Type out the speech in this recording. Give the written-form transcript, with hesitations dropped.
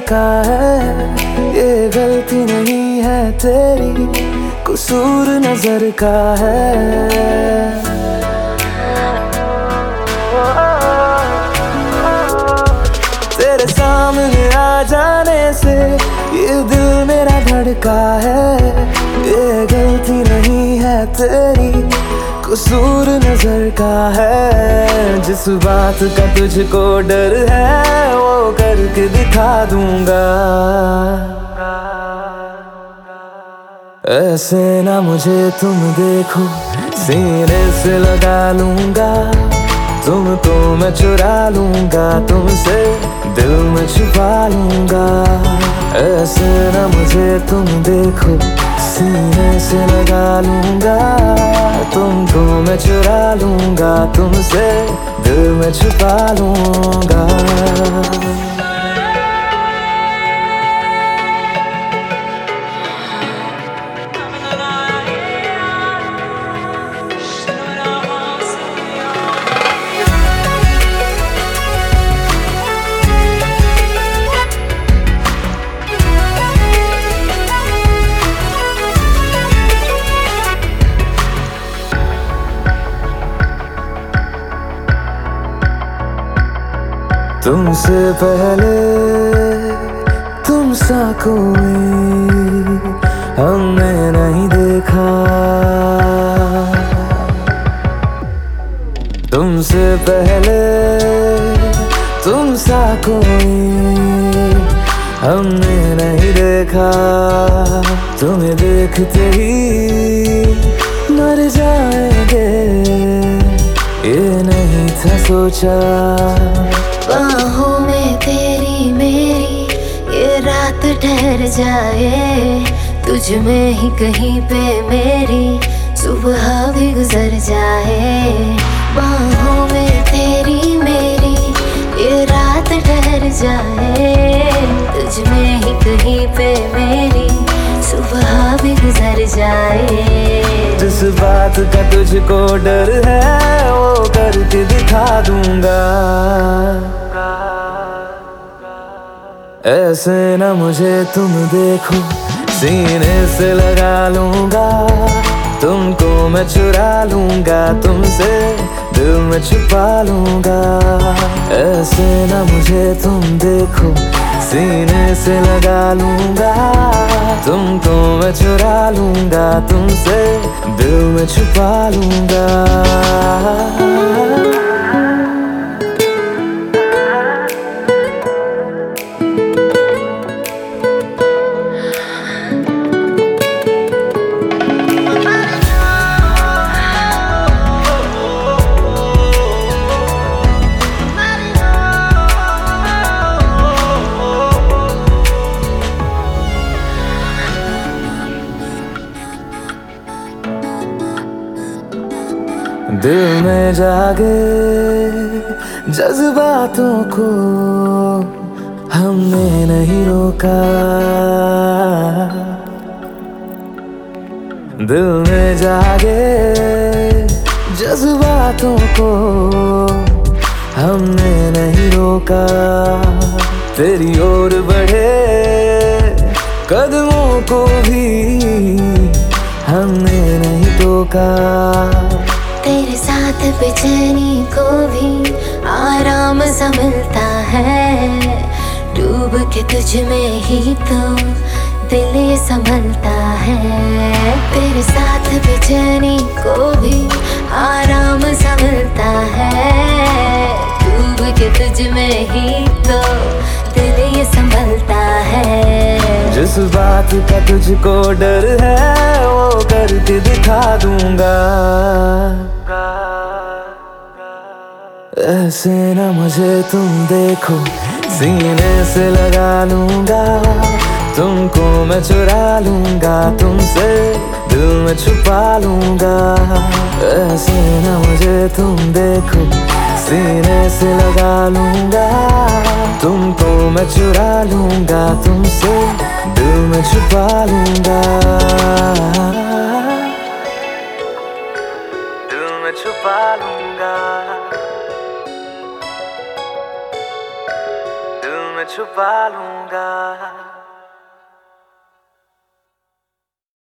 का है, ये गलती नहीं है तेरी, कसूर नजर का है। तेरे सामने आ जाने से ये दिल मेरा धड़का है, ये गलती नहीं है तेरी, कसूर नजर का है। जिस बात का तुझको डर है वो करके दिखा दूंगा। ऐसे ना मुझे तुम देखो, सीने से लगा लूंगा, तुमको मैं चुरा लूंगा, तुमसे दिल में छुपा लूंगा। ऐसे ना मुझे तुम देखो, सीने से लगा लूंगा, तुमको मैं चुरा लूंगा, तुमसे दिल में छुपा लूंगा। तुमसे पहले तुम सा कोई हमने नहीं देखा, तुमसे पहले तुम सा कोई हमने नहीं देखा। तुम्हें देखते ही मर जाएंगे, ये नहीं था सोचा। बाहों में तेरी मेरी ये रात ठहर जाए, तुझ में ही कहीं पे मेरी सुबह भी गुजर जाए। बाहों में तेरी मेरी ये रात ठहर जाए, तुझ में ही कहीं पे मेरी सुबह भी गुजर जाए। जिस बात का तुझको डर है वो करके दिखा दूंगा। ऐसे ना मुझे तुम देखो, सीने से लगा लूंगा, तुमको मैं चुरा लूंगा, तुमसे दिल में छुपा लूंगा। ऐसे ना मुझे तुम देखो, सीने से लगा लूंगा, तुमको मैं चुरा लूंगा, तुमसे दिल में छुपा लूंगा। दिल में जागे जज्बातों को हमने नहीं रोका, दिल में जागे जज्बातों को हमने नहीं रोका। तेरी ओर बढ़े कदमों को भी हमने नहीं टोका। तेरे साथ बेचैनी को भी आराम सा मिलता है, डूब के तुझ में ही तो दिल ये संभलता है। तेरे साथ बेचैनी को भी आराम सा मिलता है, डूब के तुझ में ही तो दिल ये संभलता है। जिस बात का तुझको डर है वो करके दिखा दूंगा। ऐसे ना मुझे तुम देखो, सीने से लगा लूंगा, तुमको मैं चुरा लूंगा, तुमसे दिल में छुपा लूंगा। ऐसे ना मुझे तुम देखो, सीने से लगा लूंगा, तुमको मैं चुरा लूंगा, तुमसे दिल में छुपा लूंगा। दिल में छुपा लूंगा, दिल में में छुपा लूंगा।